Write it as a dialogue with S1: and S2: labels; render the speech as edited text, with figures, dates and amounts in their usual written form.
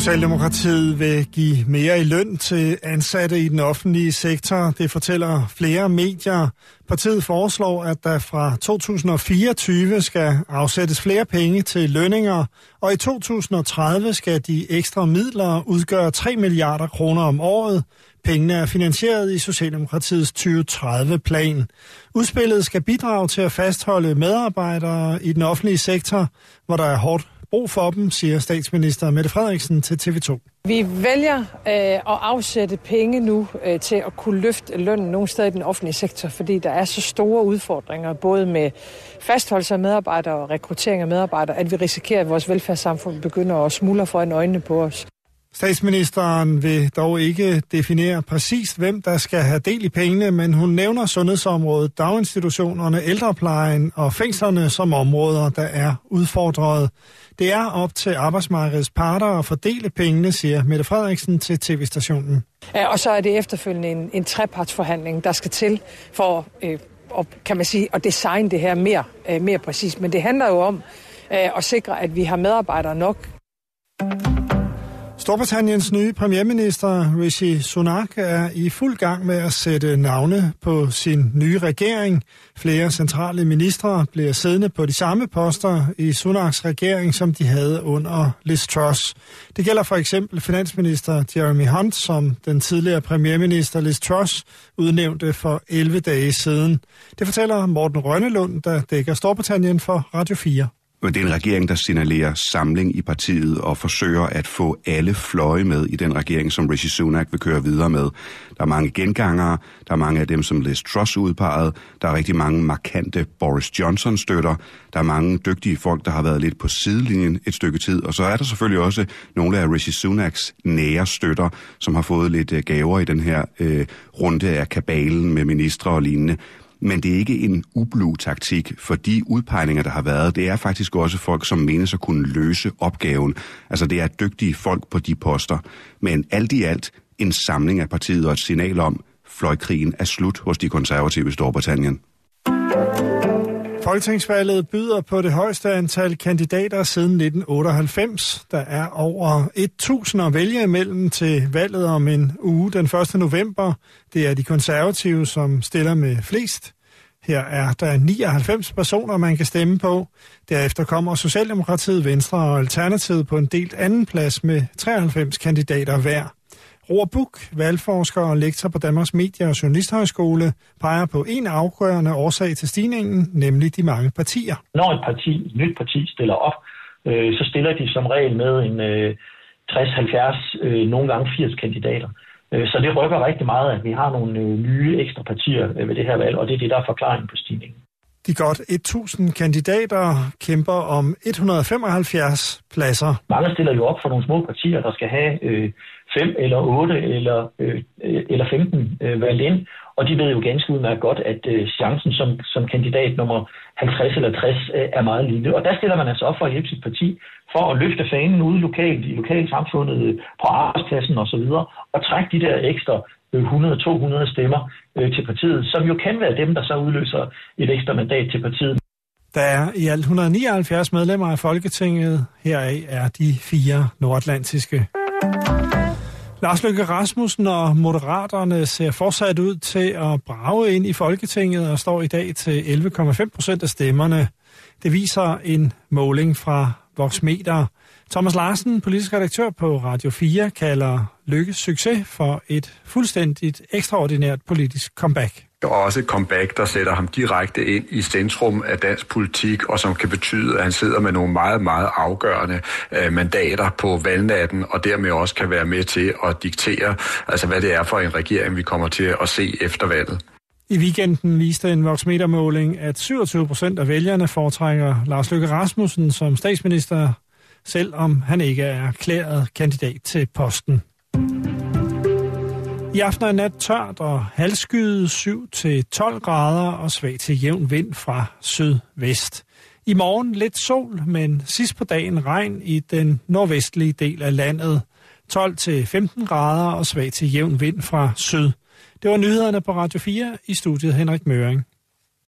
S1: Socialdemokratiet vil give mere i løn til ansatte i den offentlige sektor. Det fortæller flere medier. Partiet foreslår, at der fra 2024 skal afsættes flere penge til lønninger, og i 2030 skal de ekstra midler udgøre 3 milliarder kroner om året. Pengene er finansieret i Socialdemokratiets 2030-plan. Udspillet skal bidrage til at fastholde medarbejdere i den offentlige sektor, hvor der er hårdt brug for dem, siger statsminister Mette Frederiksen til TV2.
S2: Vi vælger at afsætte penge nu til at kunne løfte lønnen nogle steder i den offentlige sektor, fordi der er så store udfordringer, både med fastholdelse af medarbejdere og rekruttering af medarbejdere, at vi risikerer, at vores velfærdssamfund begynder at smuldre foran øjnene på os.
S1: Statsministeren vil dog ikke definere præcist, hvem der skal have del i pengene, men hun nævner sundhedsområdet, daginstitutionerne, ældreplejen og fængslerne som områder, der er udfordret. Det er op til arbejdsmarkedets parter at fordele pengene, siger Mette Frederiksen til TV-stationen.
S2: Og så er det efterfølgende en trepartsforhandling, der skal til for kan man sige, at designe det her mere præcist. Men det handler jo om at sikre, at vi har medarbejdere nok.
S1: Storbritanniens nye premierminister Rishi Sunak er i fuld gang med at sætte navne på sin nye regering. Flere centrale ministre bliver siddende på de samme poster i Sunaks regering, som de havde under Liz Truss. Det gælder for eksempel finansminister Jeremy Hunt, som den tidligere premierminister Liz Truss udnævnte for 11 dage siden. Det fortæller Morten Rønnelund, der dækker Storbritannien for Radio 4.
S3: Det er en regering, der signalerer samling i partiet og forsøger at få alle fløje med i den regering, som Rishi Sunak vil køre videre med. Der er mange gengangere, der er mange af dem, som Liz Truss udpegede, der er rigtig mange markante Boris Johnson-støtter, der er mange dygtige folk, der har været lidt på sidelinjen et stykke tid, og så er der selvfølgelig også nogle af Rishi Sunaks nære støtter, som har fået lidt gaver i den her runde af kabalen med ministre og lignende. Men det er ikke en ublu taktik, for de udpegninger, der har været, det er faktisk også folk, som menes at kunne løse opgaven. Altså det er dygtige folk på de poster. Men alt i alt en samling af partiet og et signal om, fløjkrigen er slut hos de konservative i Storbritannien.
S1: Folketingsvalget byder på det højeste antal kandidater siden 1998. Der er over 1.000 at vælge imellem til valget om en uge den 1. november. Det er de konservative, som stiller med flest. Her er der 99 personer, man kan stemme på. Derefter kommer Socialdemokratiet, Venstre og Alternativet på en delt anden plads med 93 kandidater hver. Roar Buch, valgforsker og lektor på Danmarks Medie- og Journalisthøjskole, peger på en afgørende årsag til stigningen, nemlig de mange partier.
S4: Når et nyt parti stiller op, så stiller de som regel med en 60, 70, nogle gange 80 kandidater. Så det rykker rigtig meget, at vi har nogle nye ekstra partier ved det her valg, og det er det, der er forklaringen på stigningen.
S1: De godt 1.000 kandidater kæmper om 175 pladser.
S4: Mange stiller jo op for nogle små partier, der skal have 5 eller 8 eller 15 valgt ind. Og de ved jo ganske udmærket godt, at chancen som kandidat nummer 50 eller 60 er meget lille. Og der stiller man altså op for at hjælpe sit parti for at løfte fanen ude lokalt, i lokalsamfundet, på arbejdspladsen osv. Og trække de der ekstra 100-200 stemmer til partiet, som jo kan være dem, der så udløser et ekstra mandat til partiet.
S1: Der er i alt 179 medlemmer af Folketinget. Heraf er de 4 nordatlantiske. Lars Løkke Rasmussen og Moderaterne ser fortsat ud til at brage ind i Folketinget og står i dag til 11,5% af stemmerne. Det viser en måling fra Voxmeter. Thomas Larsen, politisk redaktør på Radio 4, kalder Løkkes succes for et fuldstændigt ekstraordinært politisk comeback.
S5: Og også et comeback, der sætter ham direkte ind i centrum af dansk politik, og som kan betyde, at han sidder med nogle meget, meget afgørende mandater på valgnatten, og dermed også kan være med til at diktere, altså hvad det er for en regering, vi kommer til at se efter valget.
S1: I weekenden viste en Voxmeter-måling, at 27% af vælgerne foretrækker Lars Løkke Rasmussen som statsminister, selvom han ikke er erklæret kandidat til posten. I aften er nat tørt og halvskyet 7-12 grader og svag til jævn vind fra sydvest. I morgen lidt sol, men sidst på dagen regn i den nordvestlige del af landet. 12-15 grader og svag til jævn vind fra syd. Det var nyhederne på Radio 4 i studiet Henrik Møring.